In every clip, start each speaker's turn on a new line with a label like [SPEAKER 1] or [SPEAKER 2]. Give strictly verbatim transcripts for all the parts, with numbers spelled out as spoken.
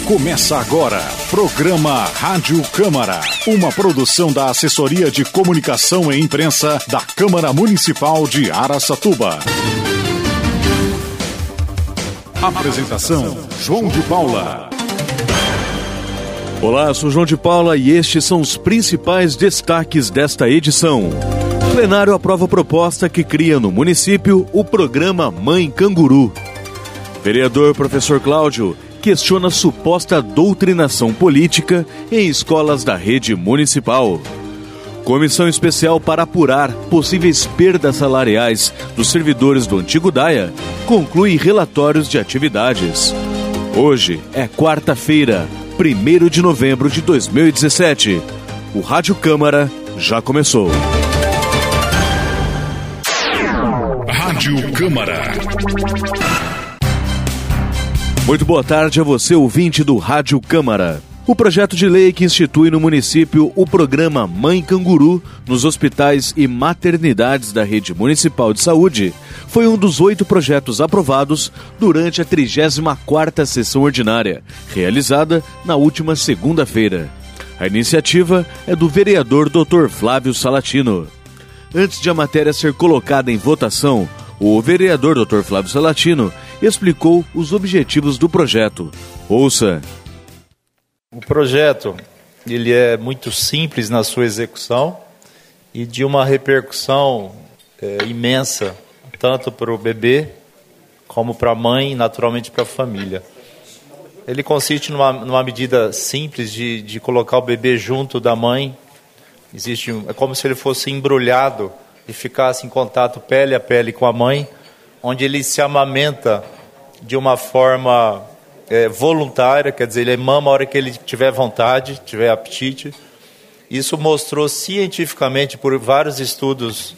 [SPEAKER 1] Começa agora, programa Rádio Câmara, uma produção da Assessoria de Comunicação e Imprensa da Câmara Municipal de Araçatuba. Apresentação, João de Paula.
[SPEAKER 2] Olá, sou João de Paula e estes são os principais destaques desta edição. O plenário aprova a proposta que cria no município o programa Mãe Canguru. Vereador professor Cláudio questiona suposta doutrinação política em escolas da rede municipal. Comissão especial para apurar possíveis perdas salariais dos servidores do antigo DAIA conclui relatórios de atividades. Hoje é quarta-feira, primeiro de novembro de dois mil e dezessete. O Rádio Câmara já começou.
[SPEAKER 1] Rádio Câmara.
[SPEAKER 2] Muito boa tarde a você, ouvinte do Rádio Câmara. O projeto de lei que institui no município o programa Mãe Canguru nos hospitais e maternidades da rede municipal de saúde foi um dos oito projetos aprovados durante a trigésima quarta sessão ordinária, realizada na última segunda-feira. A iniciativa é do vereador doutor Flávio Salatino. Antes de a matéria ser colocada em votação, o vereador doutor Flávio Salatino explicou os objetivos do projeto. Ouça.
[SPEAKER 3] O projeto ele é muito simples na sua execução e de uma repercussão é, imensa, tanto para o bebê como para a mãe e naturalmente para a família. Ele consiste numa, numa medida simples de, de colocar o bebê junto da mãe. Existe um, é como se ele fosse embrulhado e ficasse em contato pele a pele com a mãe, onde ele se amamenta de uma forma é, voluntária, quer dizer, ele mama a hora que ele tiver vontade, tiver apetite. Isso mostrou cientificamente por vários estudos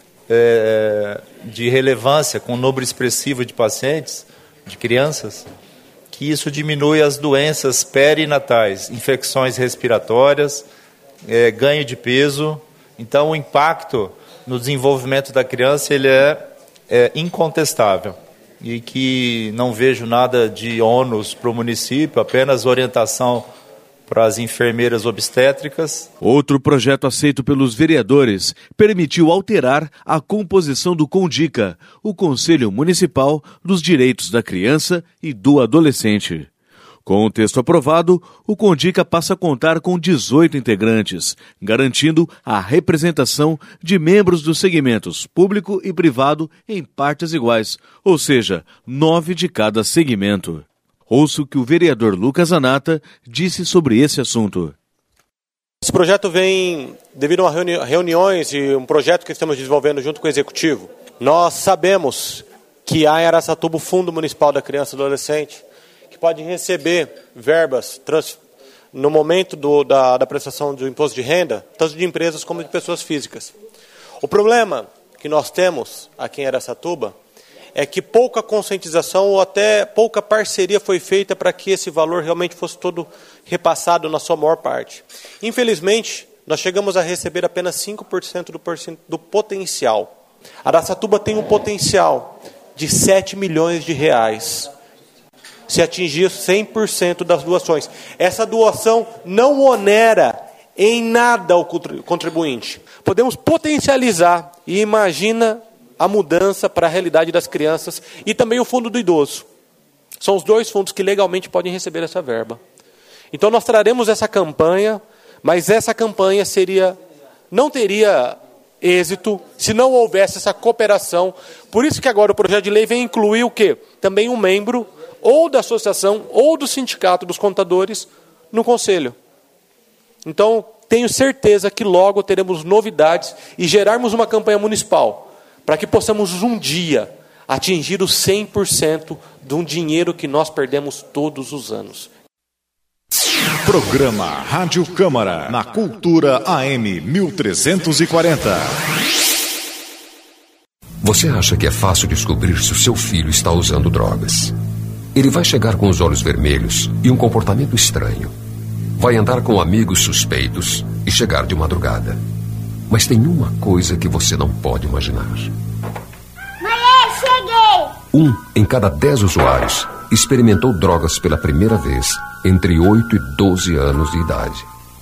[SPEAKER 3] é, de relevância, com um número expressivo de pacientes, de crianças, que isso diminui as doenças perinatais, infecções respiratórias, é, ganho de peso. Então, o impacto no desenvolvimento da criança ele é, é incontestável e que não vejo nada de ônus para o município, apenas orientação para as enfermeiras obstétricas.
[SPEAKER 2] Outro projeto aceito pelos vereadores permitiu alterar a composição do CONDICA, o Conselho Municipal dos Direitos da Criança e do Adolescente. Com o texto aprovado, o CONDICA passa a contar com dezoito integrantes, garantindo a representação de membros dos segmentos público e privado em partes iguais, ou seja, nove de cada segmento. Ouça o que o vereador Lucas Anata disse sobre esse assunto.
[SPEAKER 4] Esse projeto vem devido a reuni- reuniões e um projeto que estamos desenvolvendo junto com o Executivo. Nós sabemos que há em Araçatuba o Fundo Municipal da Criança e Adolescente, que pode receber verbas trans, no momento do, da, da prestação do imposto de renda, tanto de empresas como de pessoas físicas. O problema que nós temos aqui em Araçatuba é que pouca conscientização ou até pouca parceria foi feita para que esse valor realmente fosse todo repassado na sua maior parte. Infelizmente, nós chegamos a receber apenas cinco por cento do, do potencial. Araçatuba tem um potencial de sete milhões de reais. Se atingir cem por cento das doações. Essa doação não onera em nada o contribuinte. Podemos potencializar e imagina a mudança para a realidade das crianças e também o fundo do idoso. São os dois fundos que legalmente podem receber essa verba. Então nós traremos essa campanha, mas essa campanha seria, não teria êxito se não houvesse essa cooperação. Por isso que agora o projeto de lei vem incluir o quê? Também um membro ou da associação, ou do sindicato dos contadores, no conselho. Então, tenho certeza que logo teremos novidades e gerarmos uma campanha municipal, para que possamos um dia atingir os cem por cento de um dinheiro que nós perdemos todos os anos.
[SPEAKER 1] Programa Rádio Câmara, na Cultura A M mil trezentos e quarenta.
[SPEAKER 5] Você acha que é fácil descobrir se o seu filho está usando drogas? Ele vai chegar com os olhos vermelhos e um comportamento estranho. Vai andar com amigos suspeitos e chegar de madrugada. Mas tem uma coisa que você não pode imaginar.
[SPEAKER 6] Mãe, cheguei!
[SPEAKER 5] Um em cada dez usuários experimentou drogas pela primeira vez entre oito e doze anos de idade.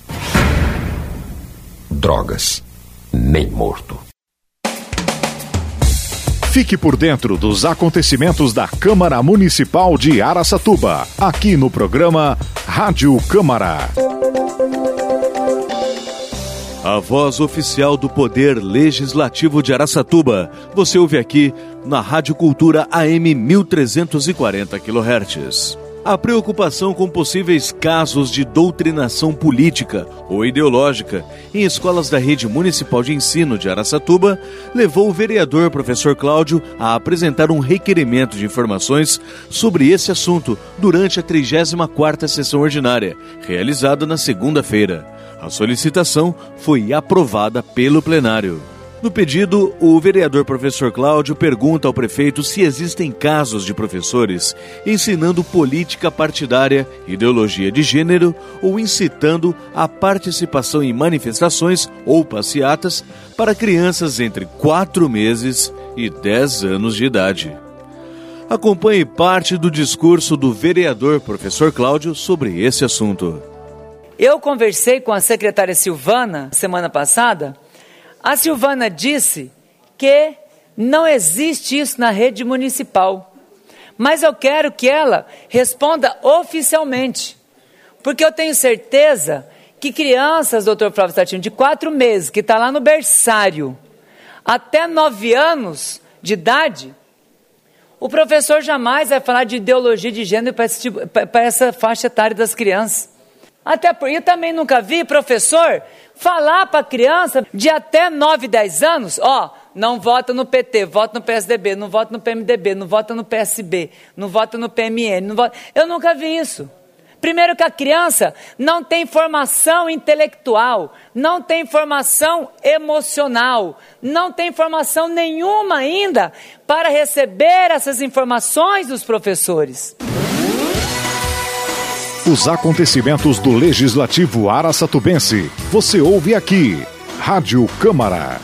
[SPEAKER 5] Drogas, nem morto.
[SPEAKER 1] Fique por dentro dos acontecimentos da Câmara Municipal de Araçatuba, aqui no programa Rádio Câmara.
[SPEAKER 2] A voz oficial do Poder Legislativo de Araçatuba. Você ouve aqui na Rádio Cultura A M mil trezentos e quarenta quilohertz. A preocupação com possíveis casos de doutrinação política ou ideológica em escolas da Rede Municipal de Ensino de Araçatuba levou o vereador professor Cláudio a apresentar um requerimento de informações sobre esse assunto durante a trigésima quarta sessão ordinária, realizada na segunda-feira. A solicitação foi aprovada pelo plenário. No pedido, o vereador professor Cláudio pergunta ao prefeito se existem casos de professores ensinando política partidária, ideologia de gênero ou incitando a participação em manifestações ou passeatas para crianças entre quatro meses e dez anos de idade. Acompanhe parte do discurso do vereador professor Cláudio sobre esse assunto.
[SPEAKER 7] Eu conversei com a secretária Silvana semana passada. A Silvana disse que não existe isso na rede municipal. Mas eu quero que ela responda oficialmente. Porque eu tenho certeza que crianças, doutor Flávio Satino, de quatro meses, que está lá no berçário, até nove anos de idade, o professor jamais vai falar de ideologia de gênero para tipo, essa faixa etária das crianças. Até porque eu também nunca vi professor falar para a criança de até nove, dez anos, ó, não vota no P T, vota no P S D B, não vota no P M D B, não vota no P S B, não vota no P M N, não vota... Eu nunca vi isso. Primeiro que a criança não tem formação intelectual, não tem formação emocional, não tem formação nenhuma ainda para receber essas informações dos professores.
[SPEAKER 1] Os acontecimentos do Legislativo araçatubense. Você ouve aqui, Rádio Câmara.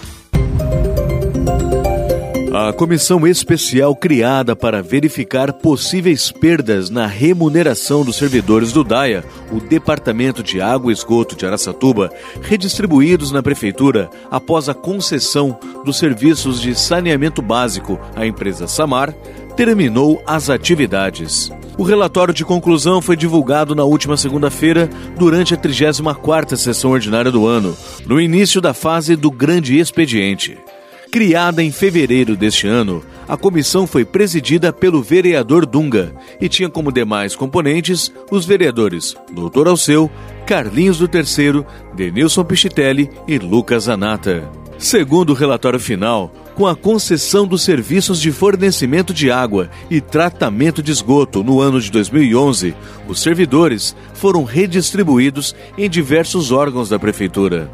[SPEAKER 2] A comissão especial criada para verificar possíveis perdas na remuneração dos servidores do DAIA, o Departamento de Água e Esgoto de Araçatuba, redistribuídos na Prefeitura após a concessão dos serviços de saneamento básico à empresa Samar, terminou as atividades. O relatório de conclusão foi divulgado na última segunda-feira, durante a trigésima quarta sessão ordinária do ano, no início da fase do grande expediente. Criada em fevereiro deste ano, a comissão foi presidida pelo vereador Dunga e tinha como demais componentes os vereadores doutor Alceu, Carlinhos do Terceiro, Denilson Pichitelli e Lucas Anata. Segundo o relatório final, com a concessão dos serviços de fornecimento de água e tratamento de esgoto no ano de dois mil e onze, os servidores foram redistribuídos em diversos órgãos da Prefeitura.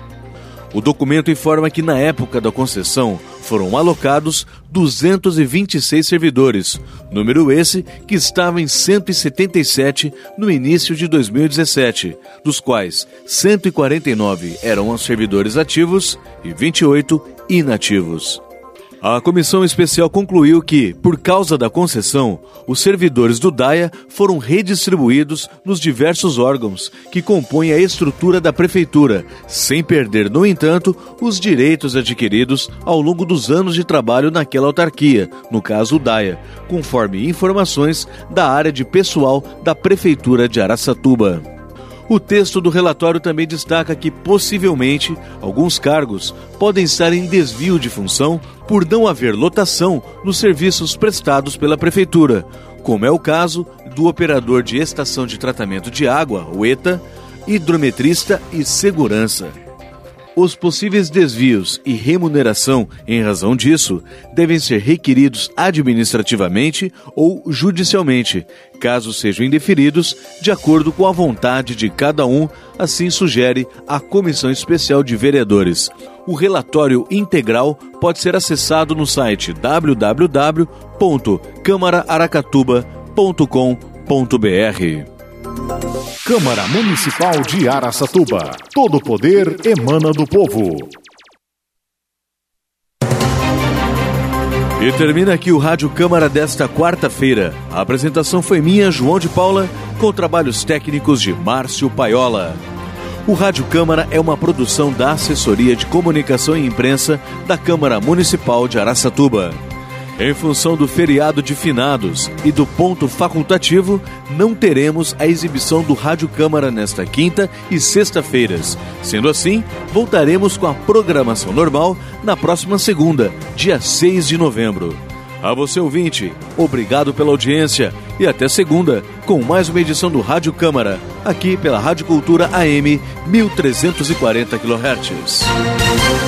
[SPEAKER 2] O documento informa que, na época da concessão, foram alocados duzentos e vinte e seis servidores, número esse que estava em cento e setenta e sete no início de dois mil e dezessete, dos quais cento e quarenta e nove eram servidores ativos e vinte e oito inativos. A comissão especial concluiu que, por causa da concessão, os servidores do DAIA foram redistribuídos nos diversos órgãos que compõem a estrutura da Prefeitura, sem perder, no entanto, os direitos adquiridos ao longo dos anos de trabalho naquela autarquia, no caso o DAIA, conforme informações da área de pessoal da Prefeitura de Araçatuba. O texto do relatório também destaca que, possivelmente, alguns cargos podem estar em desvio de função por não haver lotação nos serviços prestados pela Prefeitura, como é o caso do operador de estação de tratamento de água, o ETA, hidrometrista e segurança. Os possíveis desvios e remuneração em razão disso devem ser requeridos administrativamente ou judicialmente, caso sejam indeferidos, de acordo com a vontade de cada um, assim sugere a Comissão Especial de Vereadores. O relatório integral pode ser acessado no site w w w ponto câmara aracatuba ponto com ponto b r.
[SPEAKER 1] Câmara Municipal de Araçatuba. Todo poder emana do povo.
[SPEAKER 2] E termina aqui o Rádio Câmara desta quarta-feira. A apresentação foi minha, João de Paula, com trabalhos técnicos de Márcio Paiola. O Rádio Câmara é uma produção da Assessoria de Comunicação e Imprensa da Câmara Municipal de Araçatuba. Em função do feriado de finados e do ponto facultativo, não teremos a exibição do Rádio Câmara nesta quinta e sexta-feiras. Sendo assim, voltaremos com a programação normal na próxima segunda, dia seis de novembro. A você, ouvinte, obrigado pela audiência e até segunda com mais uma edição do Rádio Câmara, aqui pela Rádio Cultura A M mil trezentos e quarenta quilohertz.